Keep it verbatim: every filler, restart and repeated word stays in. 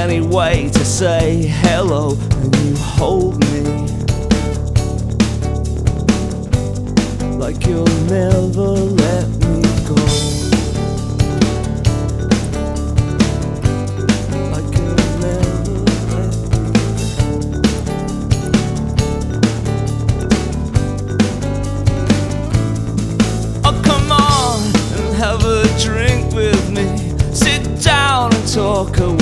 any way to say hello, and you hold me like you'll never let me go. Like you'll never let me go. Oh, come on and have a drink with me. Sit down and talk away.